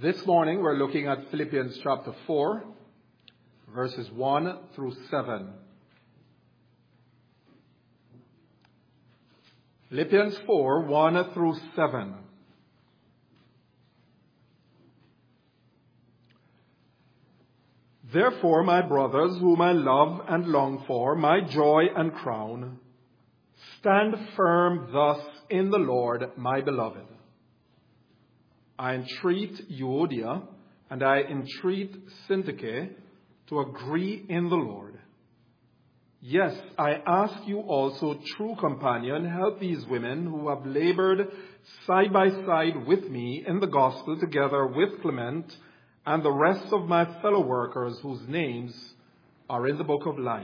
This morning we're looking at Philippians chapter 4, verses 1 through 7. Philippians 4, 1 through 7. Therefore, my brothers, whom I love and long for, my joy and crown, stand firm thus in the Lord, my beloved. I entreat Euodia and I entreat Syntyche to agree in the Lord. Yes, I ask you also, true companion, help these women who have labored side by side with me in the gospel, together with Clement and the rest of my fellow workers whose names are in the book of life.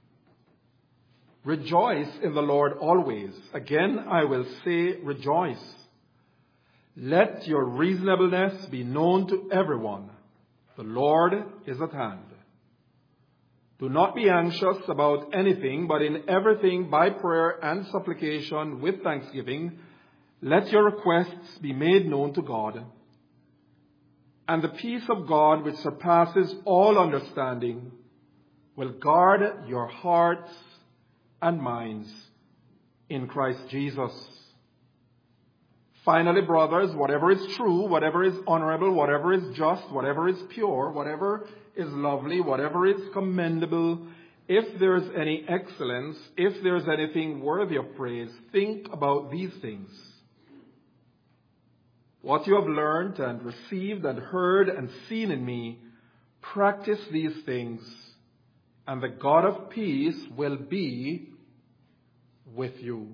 Rejoice in the Lord always. Again, I will say rejoice. Let your reasonableness be known to everyone. The Lord is at hand. Do not be anxious about anything, but in everything by prayer and supplication with thanksgiving, let your requests be made known to God. And the peace of God, which surpasses all understanding, will guard your hearts and minds in Christ Jesus. Finally, brothers, whatever is true, whatever is honorable, whatever is just, whatever is pure, whatever is lovely, whatever is commendable, if there is any excellence, if there is anything worthy of praise, think about these things. What you have learned and received and heard and seen in me, practice these things, and the God of peace will be with you.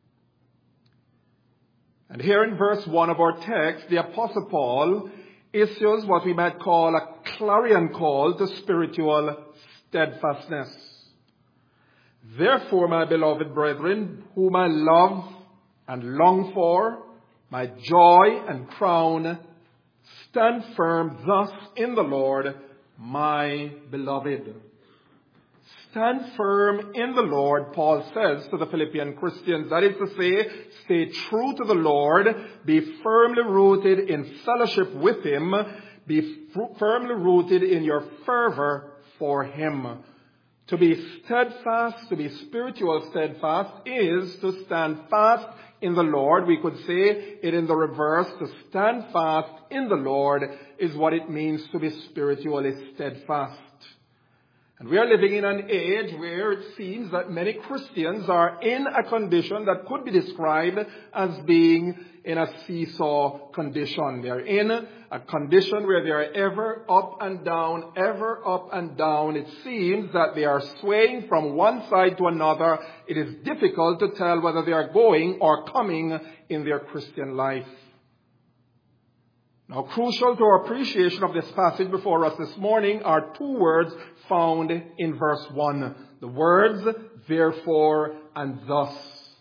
And here in verse 1 of our text, the Apostle Paul issues what we might call a clarion call to spiritual steadfastness. Therefore, my beloved brethren, whom I love and long for, my joy and crown, stand firm thus in the Lord, my beloved. Stand firm in the Lord, Paul says to the Philippian Christians. That is to say, stay true to the Lord, be firmly rooted in fellowship with Him, be firmly rooted in your fervor for Him. To be steadfast, to be spiritual steadfast, is to stand fast in the Lord. We could say it in the reverse. To stand fast in the Lord is what it means to be spiritually steadfast. And we are living in an age where it seems that many Christians are in a condition that could be described as being in a seesaw condition. They are in a condition where they are ever up and down, ever up and down. It seems that they are swaying from one side to another. It is difficult to tell whether they are going or coming in their Christian life. Now, crucial to our appreciation of this passage before us this morning are two words found in verse 1. The words, therefore, and thus.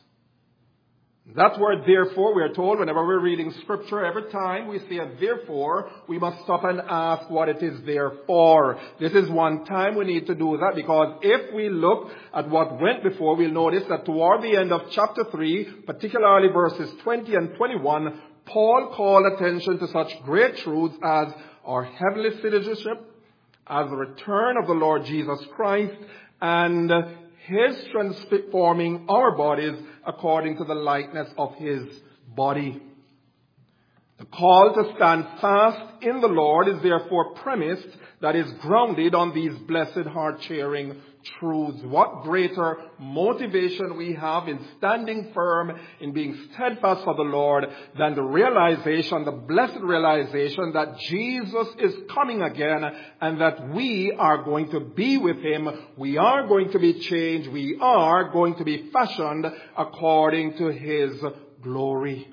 That word, therefore, we are told whenever we're reading Scripture, every time we see a therefore, we must stop and ask what it is there for. This is one time we need to do that, because if we look at what went before, we'll notice that toward the end of chapter 3, particularly verses 20 and 21, Paul called attention to such great truths as our heavenly citizenship, as the return of the Lord Jesus Christ, and His transforming our bodies according to the likeness of His body. The call to stand fast in the Lord is therefore premised, that is grounded on these blessed heart-cheering truths. What greater motivation we have in standing firm, in being steadfast for the Lord, than the realization, the blessed realization that Jesus is coming again and that we are going to be with Him. We are going to be changed. We are going to be fashioned according to His glory.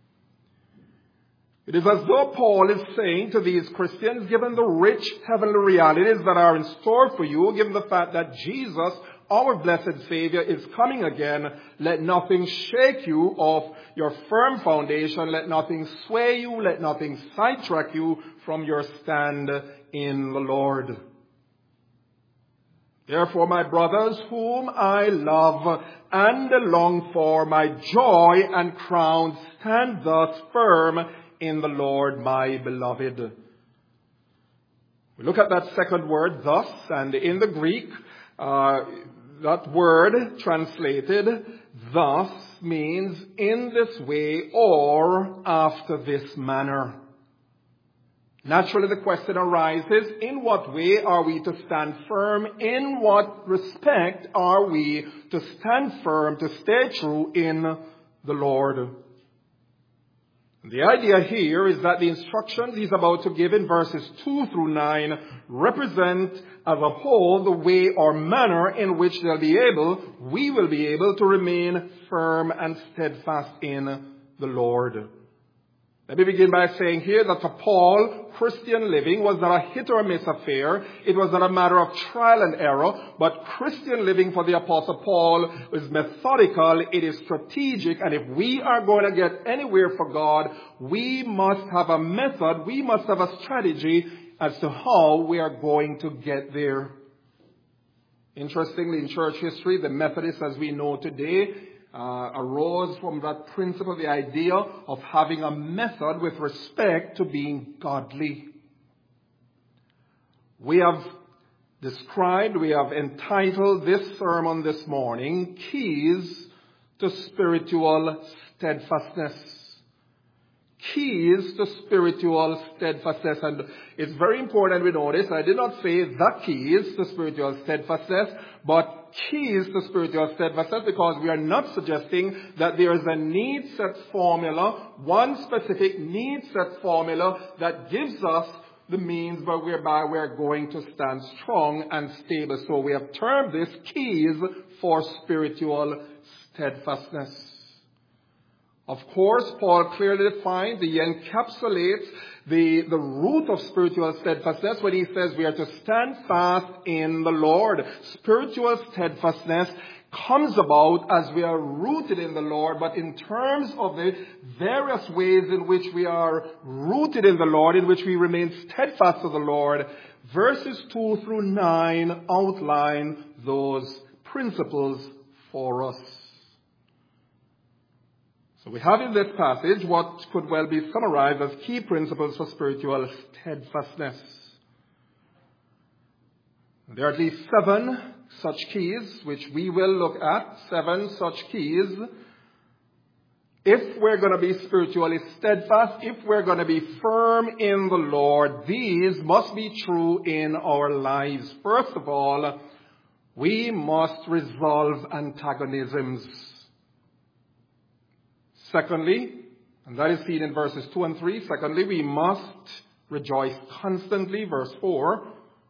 It is as though Paul is saying to these Christians, given the rich heavenly realities that are in store for you, given the fact that Jesus, our blessed Savior, is coming again, let nothing shake you off your firm foundation. Let nothing sway you. Let nothing sidetrack you from your stand in the Lord. Therefore, my brothers, whom I love and long for, my joy and crown, stand thus firm in the Lord, my beloved. We look at that second word, thus, and in the Greek, that word translated thus means in this way or after this manner. Naturally, the question arises, in what way are we to stand firm? In what respect are we to stand firm, to stay true in the Lord? The idea here is that the instructions he's about to give in verses 2 through 9 represent as a whole the way or manner in which we will be able to remain firm and steadfast in the Lord. Let me begin by saying here that for Paul, Christian living was not a hit or miss affair. It was not a matter of trial and error, but Christian living for the Apostle Paul is methodical, it is strategic, and if we are going to get anywhere for God, we must have a method, we must have a strategy as to how we are going to get there. Interestingly, in church history, the Methodists, as we know today, arose from that principle, the idea of having a method with respect to being godly. We have entitled this sermon this morning, Keys to Spiritual Steadfastness. Keys to spiritual steadfastness. And it's very important we notice, I did not say the keys to spiritual steadfastness, but keys to spiritual steadfastness, because we are not suggesting that there is a need-set formula, one specific need-set formula that gives us the means whereby we are going to stand strong and stable. So we have termed this keys for spiritual steadfastness. Of course, Paul clearly defines, he encapsulates the root of spiritual steadfastness when he says we are to stand fast in the Lord. Spiritual steadfastness comes about as we are rooted in the Lord, but in terms of the various ways in which we are rooted in the Lord, in which we remain steadfast to the Lord, verses 2 through 9 outline those principles for us. So we have in this passage what could well be summarized as key principles for spiritual steadfastness. There are at least 7 such keys which we will look at, 7 such keys. If we're going to be spiritually steadfast, if we're going to be firm in the Lord, these must be true in our lives. First of all, we must resolve antagonisms. Secondly, and that is seen in verses 2 and 3, secondly, we must rejoice constantly, verse 4.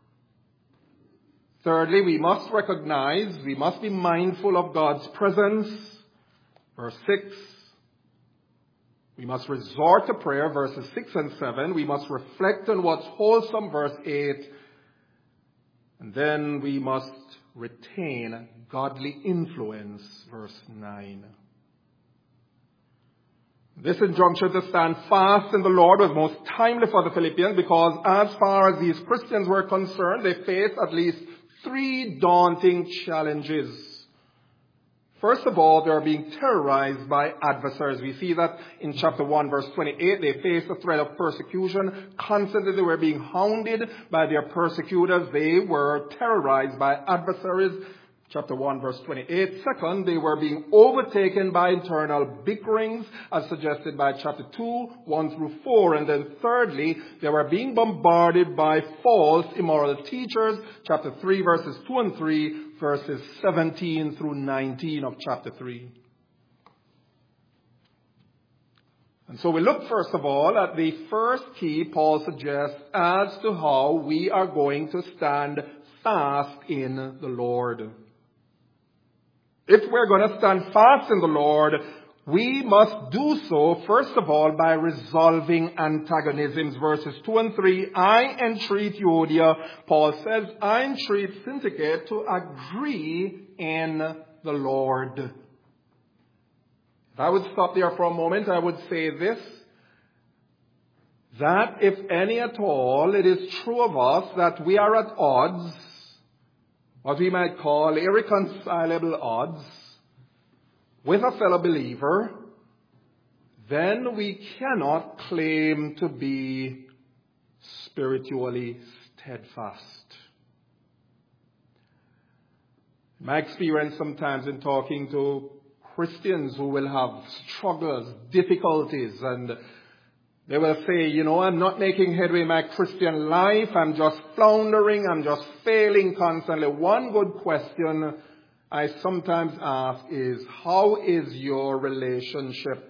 Thirdly, we must be mindful of God's presence, verse 6. We must resort to prayer, verses 6 and 7. We must reflect on what's wholesome, verse 8. And then we must retain godly influence, verse 9. This injunction to stand fast in the Lord was most timely for the Philippians because as far as these Christians were concerned, they faced at least 3 daunting challenges. First of all, they are being terrorized by adversaries. We see that in chapter 1, verse 28. They faced the threat of persecution. Constantly they were being hounded by their persecutors. They were terrorized by adversaries. Chapter 1, verse 28. Second, they were being overtaken by internal bickerings, as suggested by chapter 2, 1 through 4. And then thirdly, they were being bombarded by false, immoral teachers. Chapter 3, verses 2 and 3, verses 17 through 19 of chapter 3. And so we look first of all at the first key Paul suggests as to how we are going to stand fast in the Lord. If we're going to stand fast in the Lord, we must do so, first of all, by resolving antagonisms. Verses 2 and 3, I entreat Euodia, Paul says, I entreat Syntyche to agree in the Lord. If I would stop there for a moment, I would say this, that if any at all, it is true of us that we are at odds, what we might call irreconcilable odds, with a fellow believer, then we cannot claim to be spiritually steadfast. My experience sometimes in talking to Christians who will have struggles, difficulties, and they will say, I'm not making headway in my Christian life. I'm just floundering. I'm just failing constantly. One good question I sometimes ask is, how is your relationship?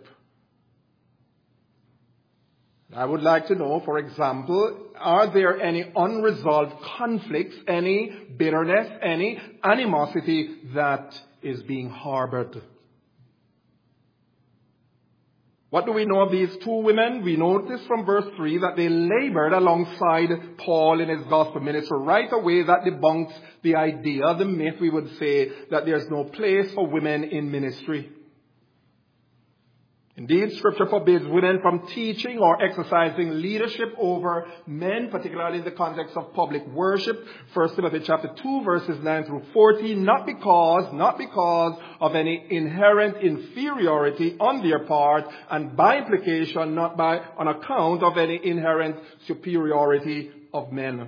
I would like to know, for example, are there any unresolved conflicts, any bitterness, any animosity that is being harbored? What do we know of these two women? We notice from verse 3 that they labored alongside Paul in his gospel ministry. Right away, that debunks the idea, the myth, we would say, that there's no place for women in ministry. Indeed, Scripture forbids women from teaching or exercising leadership over men, particularly in the context of public worship. 1 Timothy chapter 2, verses 9 through 14, not because of any inherent inferiority on their part, and by implication, not on account of any inherent superiority of men.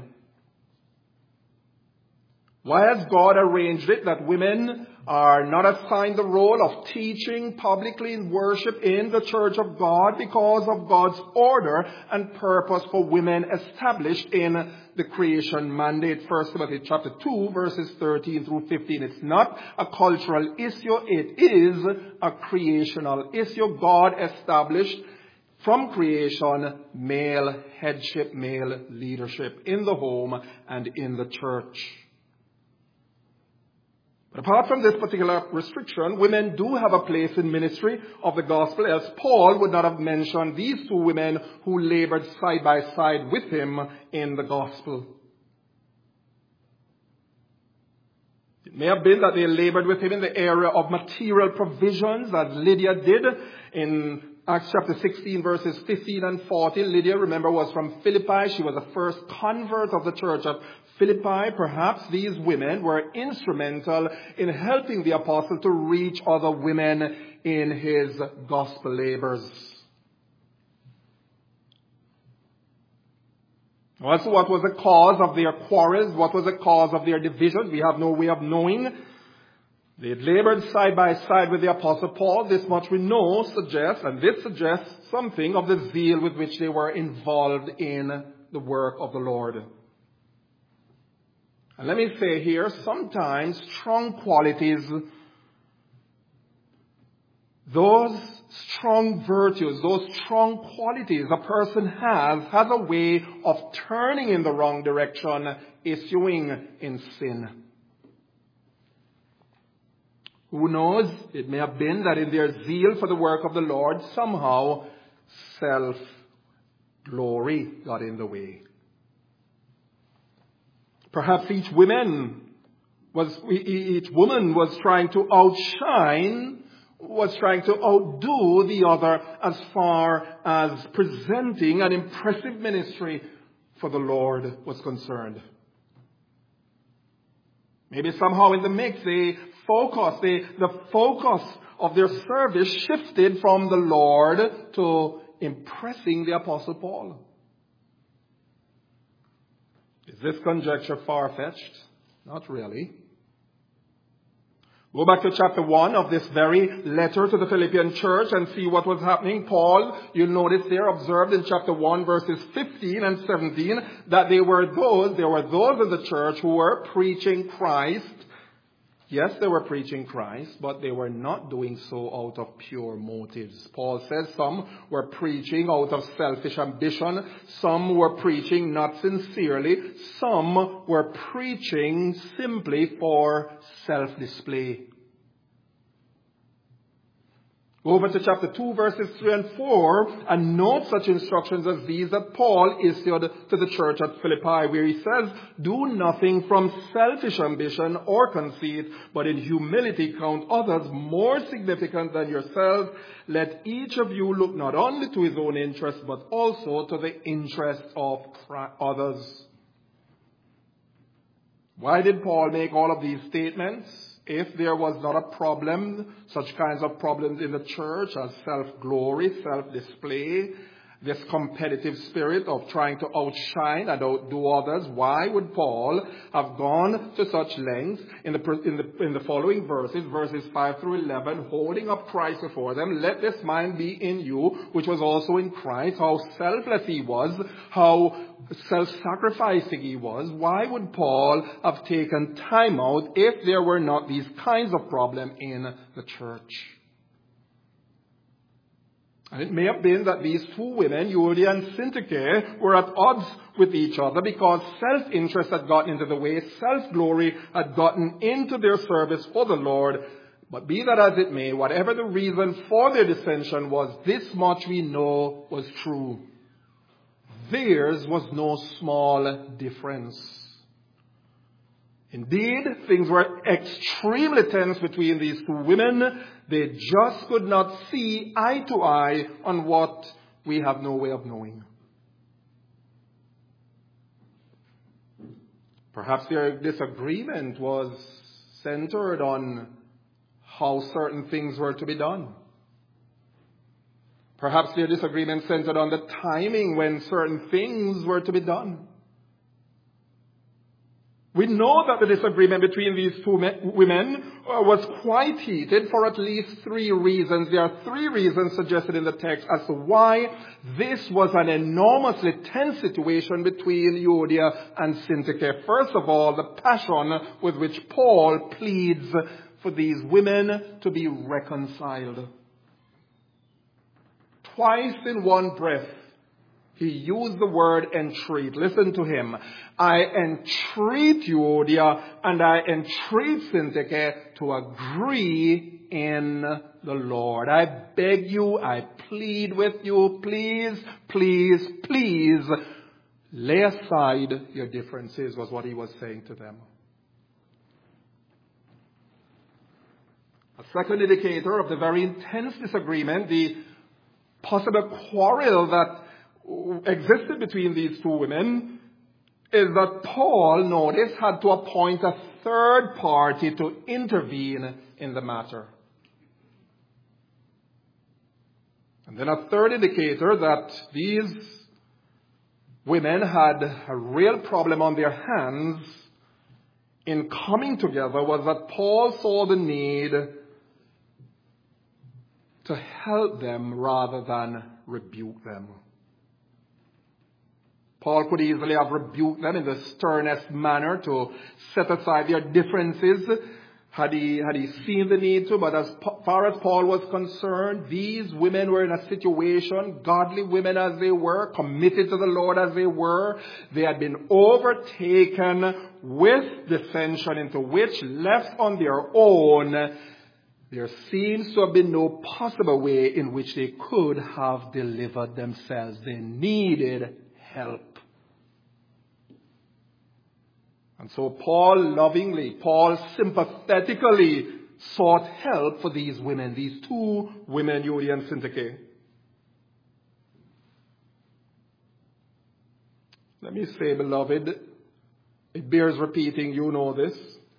Why has God arranged it that women are not assigned the role of teaching publicly in worship in the church of God? Because of God's order and purpose for women established in the creation mandate. 1 Timothy chapter 2, verses 13 through 15. It's not a cultural issue. It is a creational issue. God established from creation male headship, male leadership in the home and in the church. But apart from this particular restriction, women do have a place in ministry of the gospel, else Paul would not have mentioned these two women who labored side by side with him in the gospel. It may have been that they labored with him in the area of material provisions, as Lydia did in Acts chapter 16, verses 15 and 14. Lydia, remember, was from Philippi. She was the first convert of the church of Philippi. Perhaps these women were instrumental in helping the apostle to reach other women in his gospel labors. Also, what was the cause of their quarrels? What was the cause of their division? We have no way of knowing. They had labored side by side with the Apostle Paul. This much we know suggests something of the zeal with which they were involved in the work of the Lord. And let me say here, sometimes strong qualities, those strong virtues, those strong qualities a person has a way of turning in the wrong direction, issuing in sin. Who knows? It may have been that in their zeal for the work of the Lord, somehow self-glory got in the way. Perhaps each woman was trying to outshine, was trying to outdo the other as far as presenting an impressive ministry for the Lord was concerned. Maybe somehow in the mix, the focus of their service shifted from the Lord to impressing the Apostle Paul. Is this conjecture far-fetched? Not really. Go back to chapter 1 of this very letter to the Philippian church and see what was happening. Paul, you'll notice there, observed in chapter 1 verses 15 and 17 that there were those in the church who were preaching Christ. Yes, they were preaching Christ, but they were not doing so out of pure motives. Paul says some were preaching out of selfish ambition. Some were preaching not sincerely. Some were preaching simply for self-display. Go over to chapter 2, verses 3 and 4, and note such instructions as these that Paul issued to the church at Philippi, where he says, "Do nothing from selfish ambition or conceit, but in humility count others more significant than yourselves. Let each of you look not only to his own interest, but also to the interest of others." Why did Paul make all of these statements? if there was not a problem, such kinds of problems in the church as self-glory, self-display, this competitive spirit of trying to outshine and outdo others, why would Paul have gone to such lengths in the following verses 5 through 11, holding up Christ before them? Let this mind be in you, which was also in Christ, how selfless he was, how self-sacrificing he was. Why would Paul have taken time out if there were not these kinds of problems in the church? And it may have been that these two women, Euodia and Syntyche, were at odds with each other because self-interest had gotten into the way, self-glory had gotten into their service for the Lord. But be that as it may, whatever the reason for their dissension was, this much we know was true. Theirs was no small difference. Indeed, things were extremely tense between these two women. They just could not see eye to eye on what we have no way of knowing. Perhaps their disagreement was centered on how certain things were to be done. Perhaps their disagreement centered on the timing when certain things were to be done. We know that the disagreement between these two women was quite heated for at least 3 reasons. There are 3 reasons suggested in the text as to why this was an enormously tense situation between Euodia and Syntyche. First of all, the passion with which Paul pleads for these women to be reconciled. Twice in one breath, he used the word entreat. Listen to him. I entreat Euodia and I entreat Syntyche to agree in the Lord. I beg you, I plead with you, please, please, please, lay aside your differences, was what he was saying to them. A second indicator of the very intense disagreement, the possible quarrel that existed between these two women, is that Paul, notice, had to appoint a third party to intervene in the matter. And then a third indicator that these women had a real problem on their hands in coming together was that Paul saw the need to help them rather than rebuke them. Paul could easily have rebuked them in the sternest manner to set aside their differences had he seen the need to. But as far as Paul was concerned, these women were in a situation, godly women as they were, committed to the Lord as they were. They had been overtaken with dissension into which, left on their own, there seems to have been no possible way in which they could have delivered themselves. They needed help. And so Paul lovingly, Paul sympathetically sought help for these women, these two women, Euodia and Syntyche. Let me say, beloved, it bears repeating, you know this,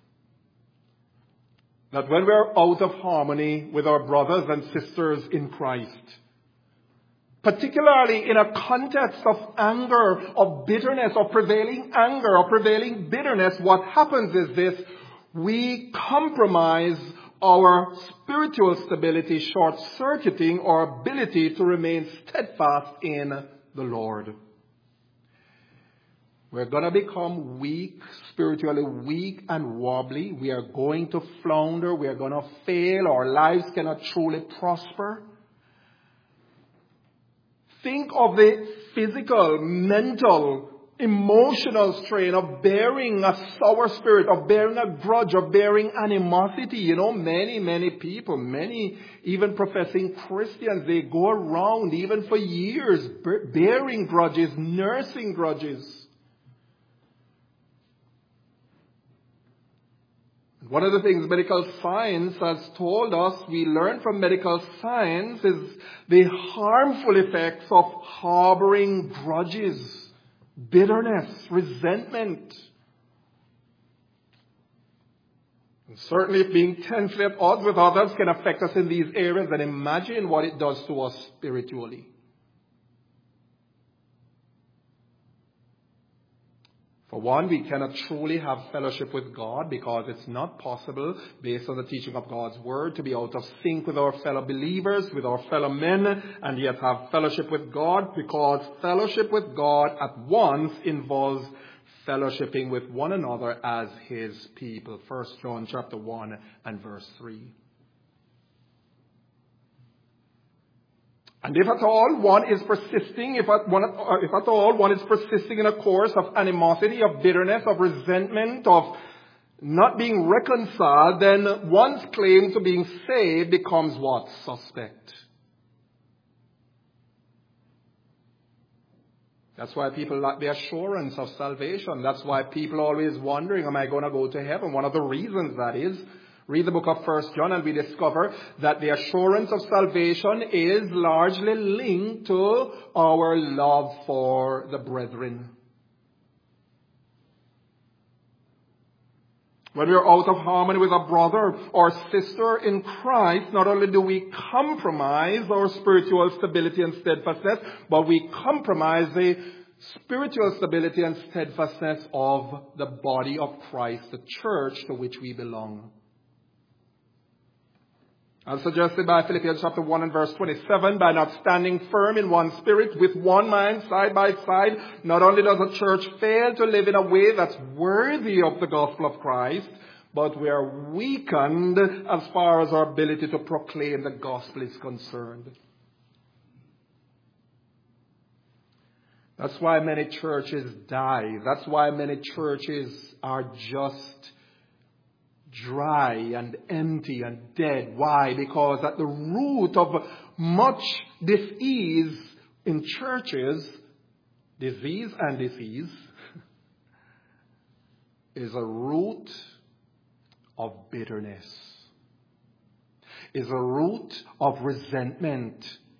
that when we're out of harmony with our brothers and sisters in Christ, particularly in a context of anger, of bitterness, of prevailing anger, of prevailing bitterness, what happens is this: we compromise our spiritual stability, short-circuiting our ability to remain steadfast in the Lord. We're going to become weak, spiritually weak and wobbly. We are going to flounder. We are going to fail. Our lives cannot truly prosper. Think of the physical, mental, emotional strain of bearing a sour spirit, of bearing a grudge, of bearing animosity. You know, many people, many even professing Christians, they go around even for years bearing grudges, nursing grudges. One of the things medical science has told us, we learn from medical science, is the harmful effects of harboring grudges, bitterness, resentment. And certainly if being tensely at odds with others can affect us in these areas, then imagine what it does to us spiritually. For one, we cannot truly have fellowship with God because it's not possible, based on the teaching of God's Word, to be out of sync with our fellow believers, with our fellow men, and yet have fellowship with God, because fellowship with God at once involves fellowshipping with one another as His people. 1 John chapter 1 and verse 3. And if at all one is persisting, if at all one is persisting in a course of animosity, of bitterness, of resentment, of not being reconciled, then one's claim to being saved becomes what? Suspect. That's why people lack the assurance of salvation. That's why people are always wondering, am I going to go to heaven? One of the reasons that is, read the book of 1 John and we discover that the assurance of salvation is largely linked to our love for the brethren. When we are out of harmony with a brother or sister in Christ, not only do we compromise our spiritual stability and steadfastness, but we compromise the spiritual stability and steadfastness of the body of Christ, the church to which we belong. As suggested by Philippians chapter 1 and verse 27, by not standing firm in one spirit, with one mind, side by side, not only does a church fail to live in a way that's worthy of the gospel of Christ, but we are weakened as far as our ability to proclaim the gospel is concerned. That's why many churches die. That's why many churches are just dry and empty and dead. Why? Because at the root of much disease in churches, disease is a root of bitterness, is a root of resentment.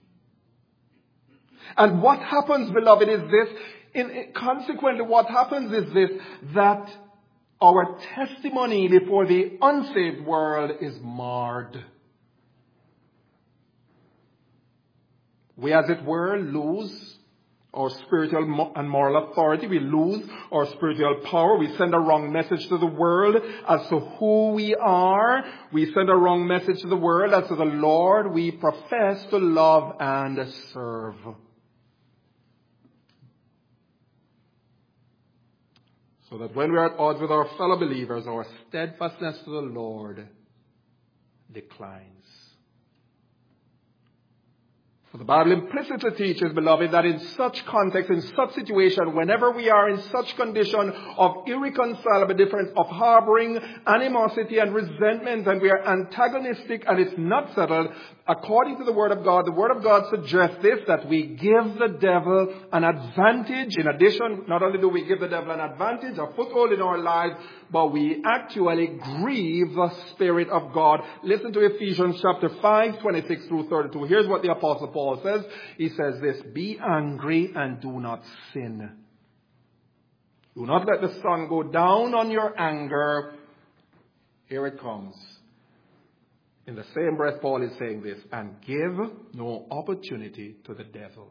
And what happens, beloved, is this. Consequently, what happens is this, that our testimony before the unsaved world is marred. We, as it were, lose our spiritual and moral authority. We lose our spiritual power. We send a wrong message to the world as to who we are. We send a wrong message to the world as to the Lord we profess to love and serve. So that when we are at odds with our fellow believers, our steadfastness to the Lord declines. For the Bible implicitly teaches, beloved, that in such context, in such situation, whenever we are in such condition of irreconcilable difference, of harboring animosity and resentment, and we are antagonistic and it's not settled, according to the Word of God suggests this, that we give the devil an advantage. In addition, not only do we give the devil an advantage, a foothold in our lives, but we actually grieve the Spirit of God. Listen to Ephesians chapter 5, 26 through 32. Here's what the Apostle Paul says. He says this, be angry and do not sin. Do not let the sun go down on your anger. Here it comes. In the same breath, Paul is saying this, and give no opportunity to the devil.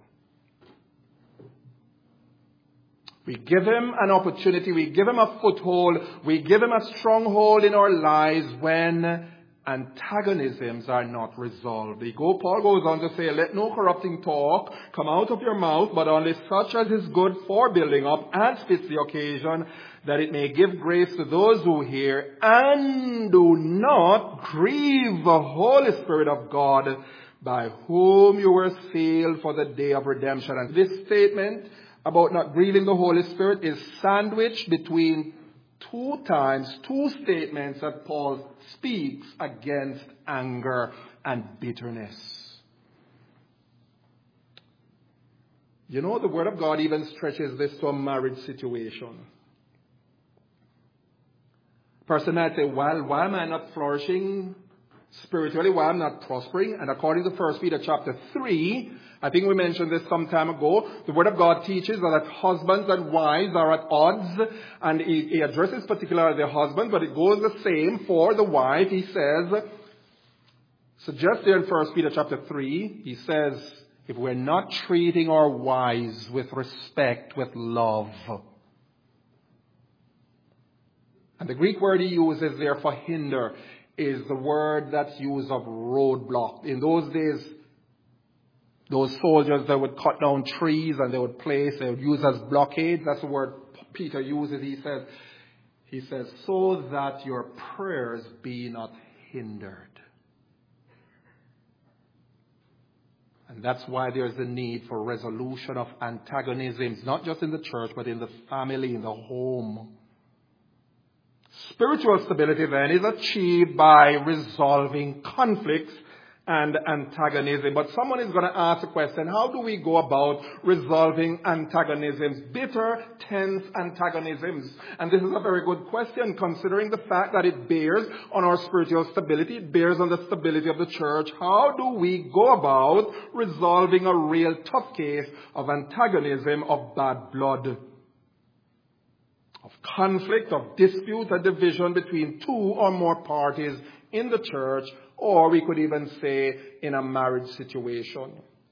We give him an opportunity, we give him a foothold, we give him a stronghold in our lives when antagonisms are not resolved. Paul goes on to say, let no corrupting talk come out of your mouth, but only such as is good for building up and fits the occasion, that it may give grace to those who hear, and do not grieve the Holy Spirit of God, by whom you were sealed for the day of redemption. And this statement about not grieving the Holy Spirit is sandwiched between two statements that Paul speaks against anger and bitterness. You know, the Word of God even stretches this to a marriage situation. Person might say, well, why am I not flourishing spiritually, why I'm not prospering. And according to 1 Peter chapter 3, I think we mentioned this some time ago, the Word of God teaches that husbands and wives are at odds, and he addresses particularly the husband, but it goes the same for the wife. He says, suggests there in 1 Peter chapter 3, he says, if we're not treating our wives with respect, with love. And the Greek word he uses there for hinder is the word that's used of roadblock. In those days, those soldiers that would cut down trees and they would use as blockades. That's the word Peter uses. He says, so that your prayers be not hindered. And that's why there's a need for resolution of antagonisms, not just in the church, but in the family, in the home. Spiritual stability then is achieved by resolving conflicts and antagonism. But someone is going to ask the question, how do we go about resolving antagonisms, bitter, tense antagonisms? And this is a very good question, considering the fact that it bears on our spiritual stability, it bears on the stability of the church. How do we go about resolving a real tough case of antagonism, of bad blood, of conflict, of dispute and division between two or more parties in the church, or we could even say in a marriage situation?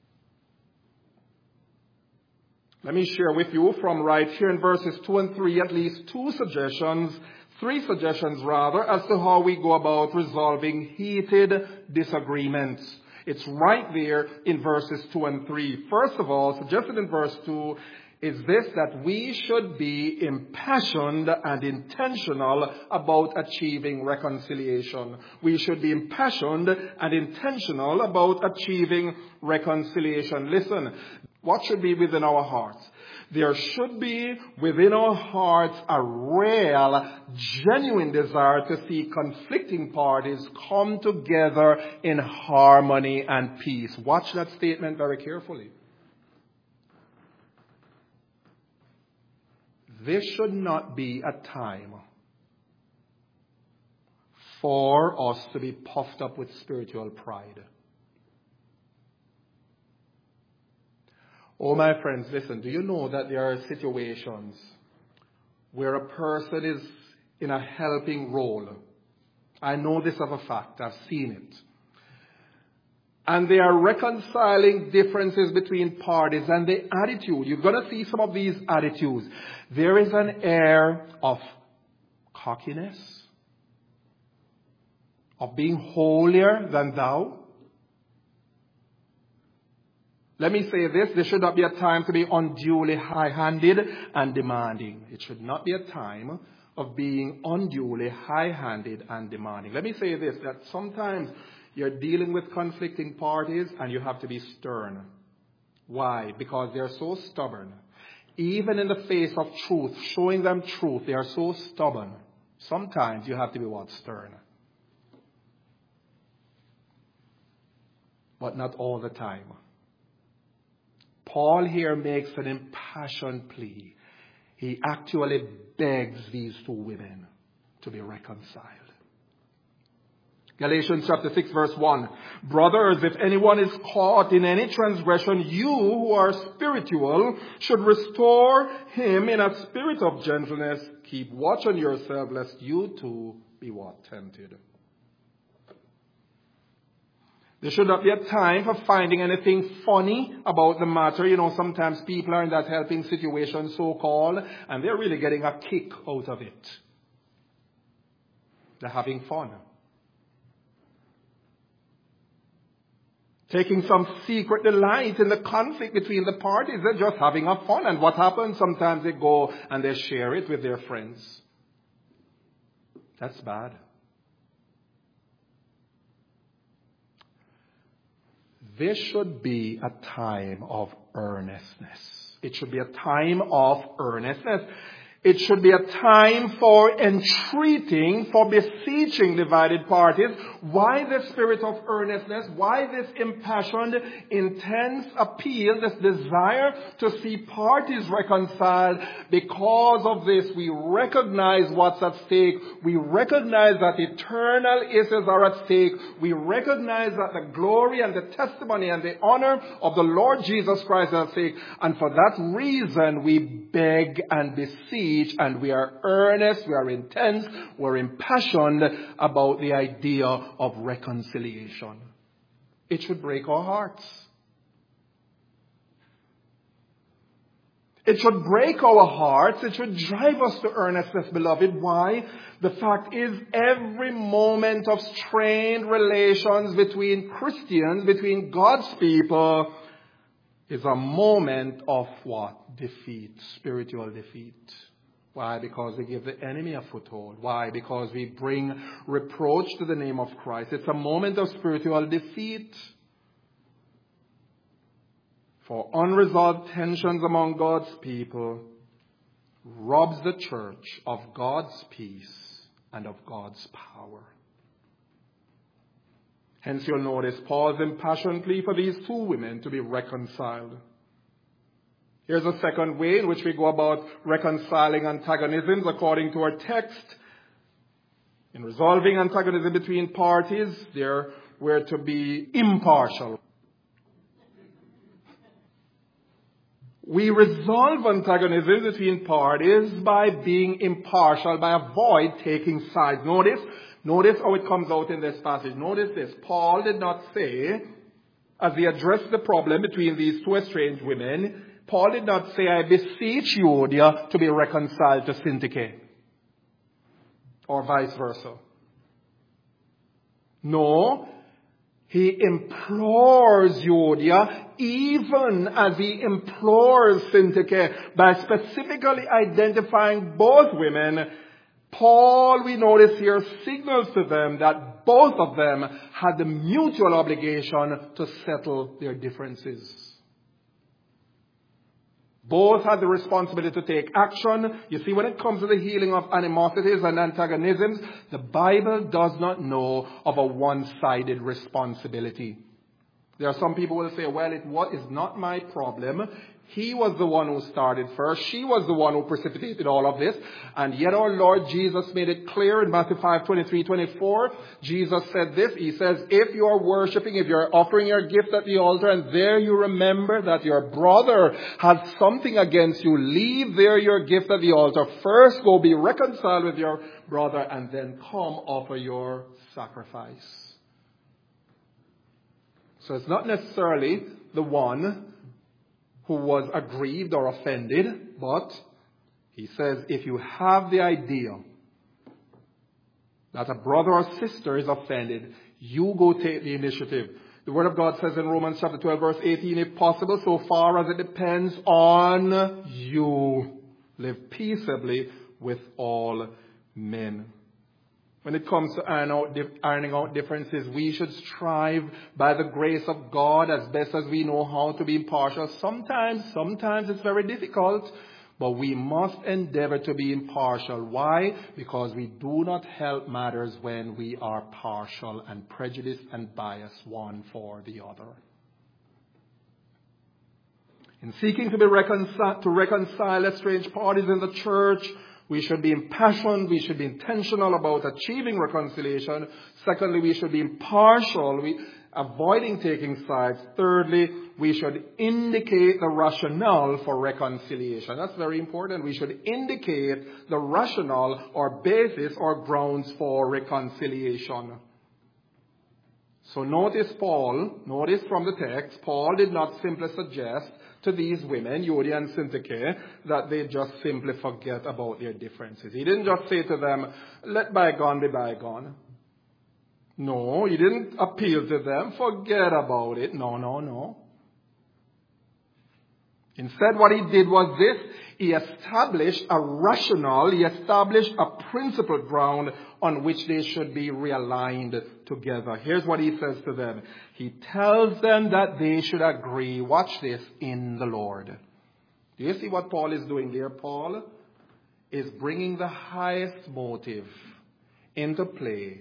Let me share with you from right here in verses 2 and 3 at least three suggestions as to how we go about resolving heated disagreements. It's right there in verses 2 and 3. First of all, suggested in verse 2, is this, that we should be impassioned and intentional about achieving reconciliation. We should be impassioned and intentional about achieving reconciliation. Listen, what should be within our hearts? There should be within our hearts a real, genuine desire to see conflicting parties come together in harmony and peace. Watch that statement very carefully. This should not be a time for us to be puffed up with spiritual pride. Oh, my friends, listen, do you know that there are situations where a person is in a helping role? I know this of a fact. I've seen it. And they are reconciling differences between parties, and the attitude, you're going to see some of these attitudes. There is an air of cockiness, of being holier than thou. Let me say this, there should not be a time to be unduly high-handed and demanding. It should not be a time of being unduly high-handed and demanding. Let me say this, that sometimes you're dealing with conflicting parties and you have to be stern. Why? Because they're so stubborn. Even in the face of truth, showing them truth, they are so stubborn. Sometimes you have to be stern. But not all the time. Paul here makes an impassioned plea. He actually begs these two women to be reconciled. Galatians chapter 6 verse 1. Brothers, if anyone is caught in any transgression, you who are spiritual should restore him in a spirit of gentleness. Keep watch on yourself, lest you too be tempted. There should not be a time for finding anything funny about the matter. You know, sometimes people are in that helping situation, so-called, and they're really getting a kick out of it. They're having fun. Taking some secret delight in the conflict between the parties. They're just having a fun. And what happens? Sometimes they go and they share it with their friends. That's bad. This should be a time of earnestness. It should be a time of earnestness. It should be a time for entreating, for beseeching divided parties. Why this spirit of earnestness? Why this impassioned, intense appeal, this desire to see parties reconciled? Because of this, we recognize what's at stake. We recognize that eternal issues are at stake. We recognize that the glory and the testimony and the honor of the Lord Jesus Christ are at stake. And for that reason, we beg and beseech, and we are earnest, we are intense, we're impassioned about the idea of reconciliation. It should break our hearts. It should break our hearts. It should drive us to earnestness, beloved. Why? The fact is, every moment of strained relations between Christians, between God's people, is a moment of what? Defeat, spiritual defeat. Why? Because we give the enemy a foothold. Why? Because we bring reproach to the name of Christ. It's a moment of spiritual defeat. For unresolved tensions among God's people robs the church of God's peace and of God's power. Hence you'll notice Paul's impassioned plea for these two women to be reconciled. Here's a second way in which we go about reconciling antagonisms according to our text. In resolving antagonism between parties, we're to be impartial. We resolve antagonism between parties by being impartial, by avoid taking sides. Notice how it comes out in this passage. Notice this. Paul did not say, as he addressed the problem between these two estranged women, Paul did not say, I beseech Euodia to be reconciled to Syntyche. Or vice versa. No, he implores Euodia, even as he implores Syntyche, by specifically identifying both women. Paul, we notice here, signals to them that both of them had the mutual obligation to settle their differences. Both had the responsibility to take action. You see, when it comes to the healing of animosities and antagonisms, the Bible does not know of a one-sided responsibility. There are some people who will say, well, it is not my problem. He was the one who started first. She was the one who precipitated all of this. And yet our Lord Jesus made it clear in Matthew 5:23-24. Jesus said this. He says, if you are worshiping, if you are offering your gift at the altar, and there you remember that your brother has something against you, leave there your gift at the altar. First go be reconciled with your brother, and then come offer your sacrifice. So it's not necessarily the one who was aggrieved or offended, but he says if you have the idea that a brother or sister is offended, you go take the initiative. The Word of God says in Romans chapter 12, verse 18, if possible, so far as it depends on you, live peaceably with all men. When it comes to ironing out differences, we should strive by the grace of God as best as we know how to be impartial. Sometimes it's very difficult, but we must endeavor to be impartial. Why? Because we do not help matters when we are partial and prejudiced and biased one for the other. In seeking to reconcile estranged parties in the church, we should be impassioned. We should be intentional about achieving reconciliation. Secondly, we should be impartial, avoiding taking sides. Thirdly, we should indicate the rationale for reconciliation. That's very important. We should indicate the rationale or basis or grounds for reconciliation. So notice from the text, Paul did not simply suggest to these women, Euodia and Syntyche, that they just simply forget about their differences. He didn't just say to them, let bygone be bygone. No, he didn't appeal to them, forget about it. No. Instead, what he did was this. He established a rationale, he established a principled ground on which they should be realigned together. Here's what he says to them. He tells them that they should agree, watch this, in the Lord. Do you see what Paul is doing there? Paul is bringing the highest motive into play,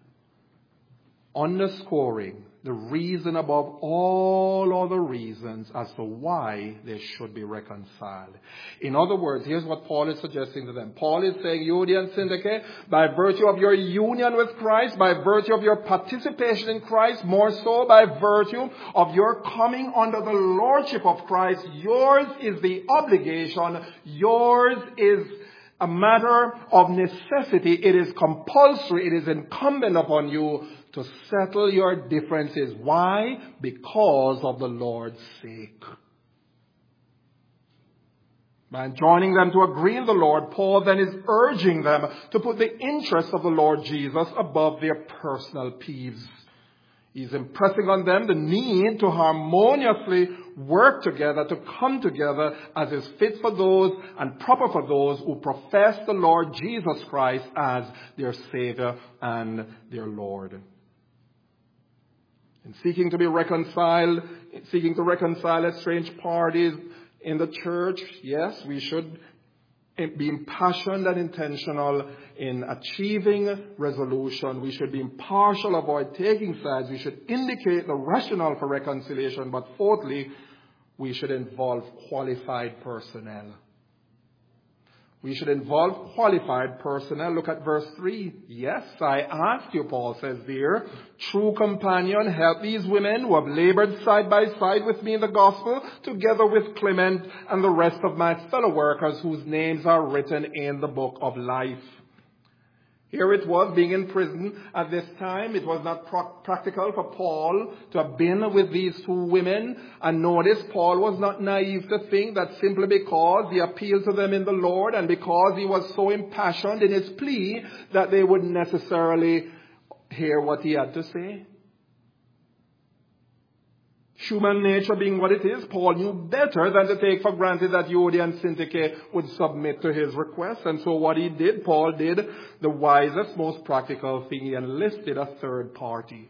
underscoring the reason above all other reasons as to why they should be reconciled. In other words, here's what Paul is suggesting to them. Paul is saying, Euodia and Syntyche, by virtue of your union with Christ, by virtue of your participation in Christ, more so by virtue of your coming under the lordship of Christ, yours is the obligation, yours is a matter of necessity. It is compulsory, it is incumbent upon you to settle your differences. Why? Because of the Lord's sake. By joining them to agree in the Lord, Paul then is urging them to put the interests of the Lord Jesus above their personal peeves. He's impressing on them the need to harmoniously work together, to come together as is fit for those and proper for those who profess the Lord Jesus Christ as their Savior and their Lord. In seeking to reconcile estranged parties in the church, yes, we should be impassioned and intentional in achieving resolution. We should be impartial, avoid taking sides. We should indicate the rationale for reconciliation. But fourthly, we should involve qualified personnel. We should involve qualified personnel. Look at verse 3. Yes, I ask you, Paul says there, true companion, help these women who have labored side by side with me in the gospel, together with Clement and the rest of my fellow workers whose names are written in the book of life. Here it was, being in prison at this time. It was not practical for Paul to have been with these two women. And notice, Paul was not naive to think that simply because he appealed to them in the Lord and because he was so impassioned in his plea that they would necessarily hear what he had to say. Human nature being what it is, Paul knew better than to take for granted that Euodia and Syntyche would submit to his request. And so what he did, Paul did the wisest, most practical thing. He enlisted a third party.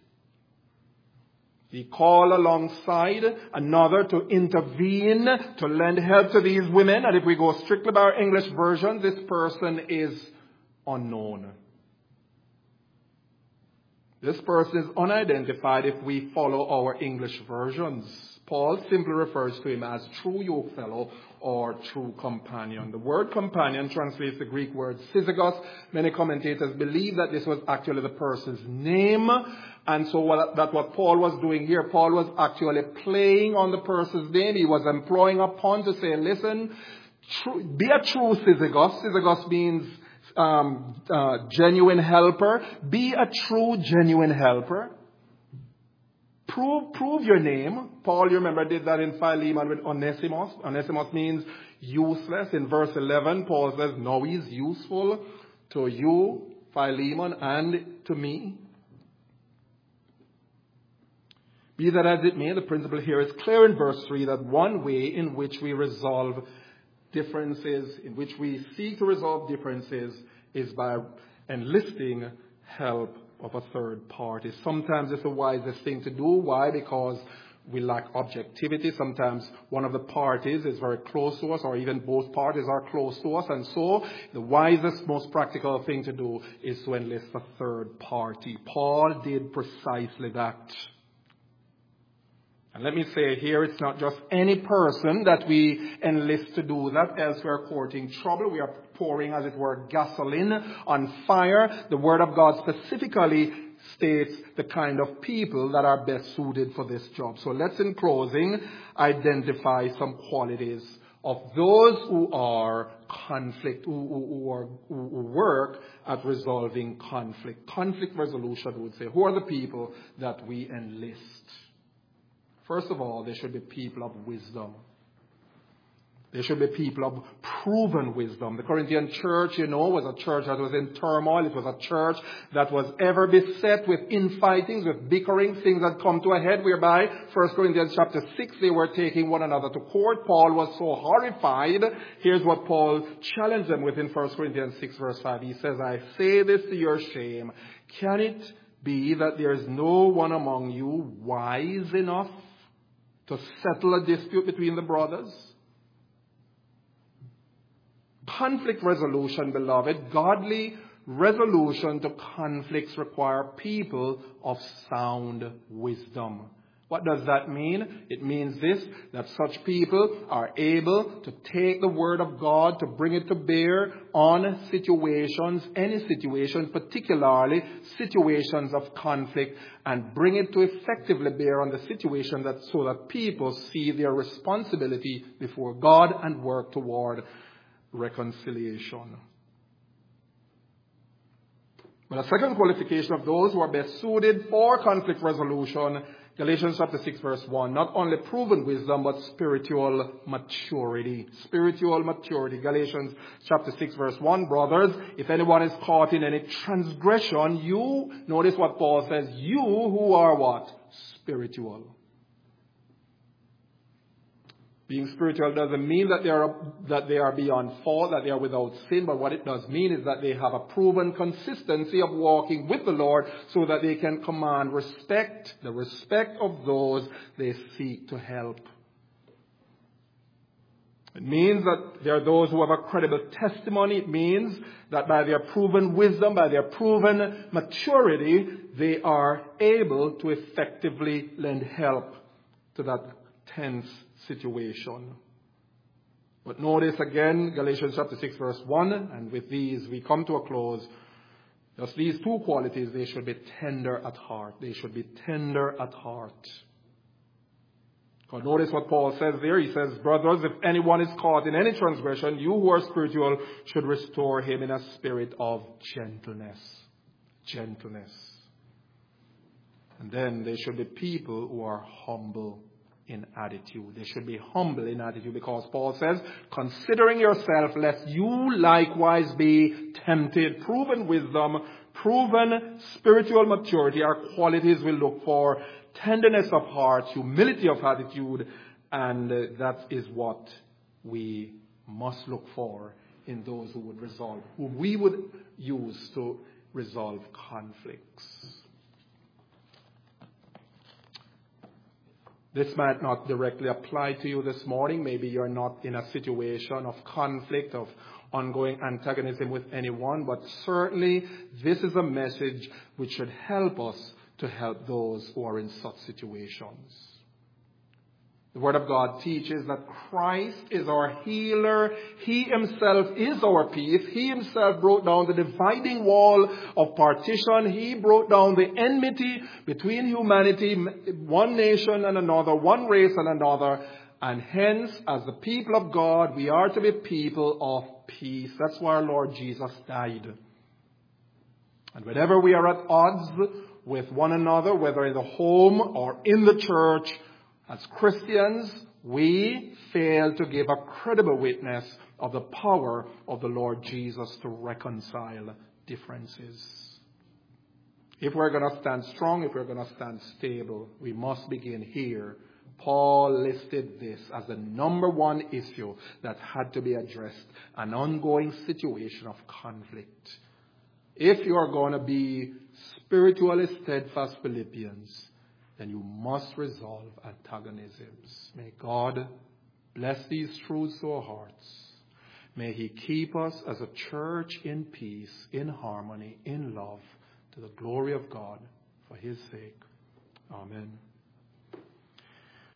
He called alongside another to intervene, to lend help to these women. And if we go strictly by our English version, this person is unknown. This person is unidentified if we follow our English versions. Paul simply refers to him as true yokefellow or true companion. The word companion translates the Greek word syzygos. Many commentators believe that this was actually the person's name. And so that's what Paul was doing here. Paul was actually playing on the person's name. He was employing a pun to say, listen, be a true syzygos. Syzygos means genuine helper. Be a true, genuine helper. Prove your name. Paul, you remember, did that in Philemon with Onesimus. Onesimus means useless. In verse 11, Paul says, no, he's useful to you, Philemon, and to me. Be that as it may, the principle here is clear in verse 3 that one way in which we resolve differences, in which we seek to resolve differences, is by enlisting help of a third party. Sometimes it's the wisest thing to do. Why? Because we lack objectivity. Sometimes one of the parties is very close to us, or even both parties are close to us. And so the wisest, most practical thing to do is to enlist a third party. Paul did precisely that. And let me say here, it's not just any person that we enlist to do that, else we are courting trouble. We are pouring, as it were, gasoline on fire. The Word of God specifically states the kind of people that are best suited for this job. So let's, in closing, identify some qualities of those who are who work at resolving conflict. Conflict resolution, we would say. Who are the people that we enlist? First of all, they should be people of wisdom. They should be people of proven wisdom. The Corinthian church, was a church that was in turmoil. It was a church that was ever beset with infightings, with bickering. Things had come to a head whereby, 1 Corinthians chapter 6, they were taking one another to court. Paul was so horrified. Here's what Paul challenged them with in 1 Corinthians 6 verse 5. He says, I say this to your shame. Can it be that there is no one among you wise enough to settle a dispute between the brothers? Conflict resolution, beloved, godly resolution to conflicts require people of sound wisdom. What does that mean? It means this, that such people are able to take the word of God, to bring it to bear on situations, any situations, particularly situations of conflict, and bring it to effectively bear on the situation so that people see their responsibility before God and work toward reconciliation. But a second qualification of those who are best suited for conflict resolution, Galatians chapter 6 verse 1, not only proven wisdom, but spiritual maturity. Spiritual maturity. Galatians chapter 6 verse 1, brothers, if anyone is caught in any transgression, you, notice what Paul says, you who are what? Spiritual. Being spiritual doesn't mean that they are beyond fault, that they are without sin, but what it does mean is that they have a proven consistency of walking with the Lord so that they can command the respect of those they seek to help. It means that there are those who have a credible testimony. It means that by their proven wisdom, by their proven maturity, they are able to effectively lend help to that tense situation. But notice again, Galatians chapter 6 verse 1, and with these we come to a close. Just these two qualities, they should be tender at heart. They should be tender at heart. But notice what Paul says there. He says, brothers, if anyone is caught in any transgression, you who are spiritual should restore him in a spirit of gentleness. Gentleness. And then they should be people who are humble in attitude. They should be humble in attitude, because Paul says, considering yourself, lest you likewise be tempted. Proven wisdom, proven spiritual maturity are qualities we look for. Tenderness of heart, humility of attitude, and that is what we must look for in those who we would use to resolve conflicts. This might not directly apply to you this morning. Maybe you're not in a situation of conflict, of ongoing antagonism with anyone, but certainly this is a message which should help us to help those who are in such situations. The Word of God teaches that Christ is our healer. He himself is our peace. He himself broke down the dividing wall of partition. He broke down the enmity between humanity, one nation and another, one race and another. And hence, as the people of God, we are to be people of peace. That's why our Lord Jesus died. And whenever we are at odds with one another, whether in the home or in the church, as Christians, we fail to give a credible witness of the power of the Lord Jesus to reconcile differences. If we're going to stand strong, if we're going to stand stable, we must begin here. Paul listed this as the number one issue that had to be addressed, an ongoing situation of conflict. If you are going to be spiritually steadfast Philippians, then you must resolve antagonisms. May God bless these truths to our hearts. May He keep us as a church in peace, in harmony, in love, to the glory of God, for His sake. Amen.